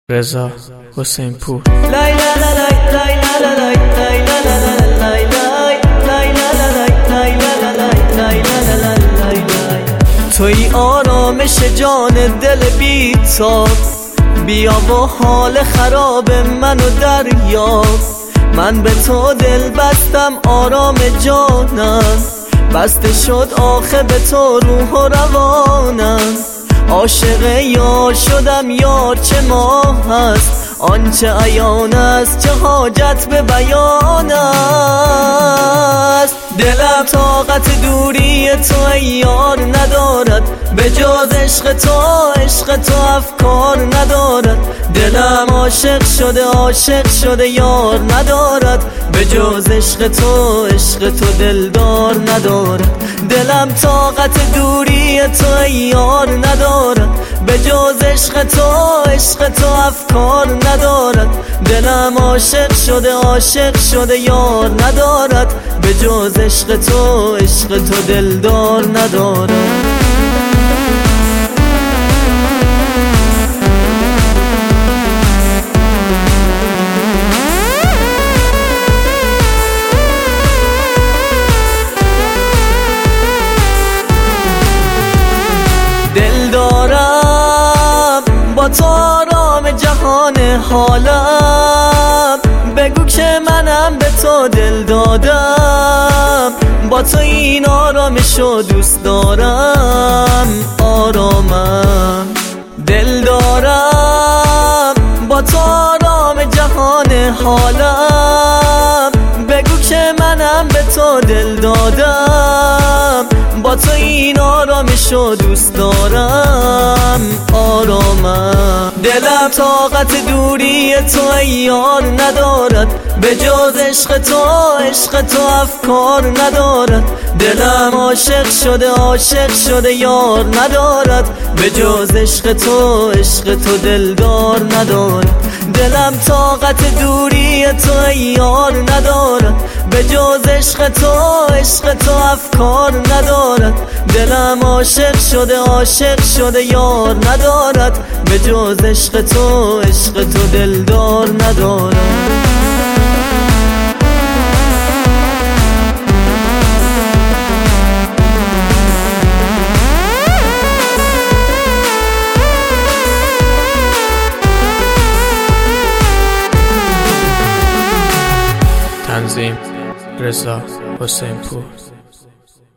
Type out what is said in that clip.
رضا حسین پور. توی آرامش جان دل بی‌تاب، بیا با حال خراب منو دریاب. من به تو دل بستم آرام جانم، بسته شد آخه به تو روح و روانم. عاشق یار شدم، یار چه ماه هست، آنچه عیان است چه حاجت به بیان است. دلم طاقت دوری تو ای یار ندارد، به جز عشق تو افکار ندارد. دلم عاشق شده یار ندارد، به جز عشق تو دلدار ندارد. دلم طاقت دوری تو ای یار ندارد، به جز عشق تو افکار ندارد. دلم عاشق شده یار ندارد، به جز عشق تو دلدار ندارد. دل دارم با تو آرام جهان حالم، بگو که منم به تو دل دادم. با تو این آرامشو دوست دارم، آرامم. دل دارم با تو آرام جهان حالم، بگو که منم به تو دل دادم. با تو این آرامشو دوست دارم، آرامم. دلم طاقت دوری تو ای یار ندارد، به جز عشق تو افکار ندارد. دلم عاشق شده یار ندارد، به جز عشق تو دلدار ندارد. دلم طاقت دوری تو ای یار ندارد، به جز عشق تو افکار ندارد. دلم عاشق شده یار ندارد، به جز عشق تو دلدار ندارد. تنظیم رضا حسین پور.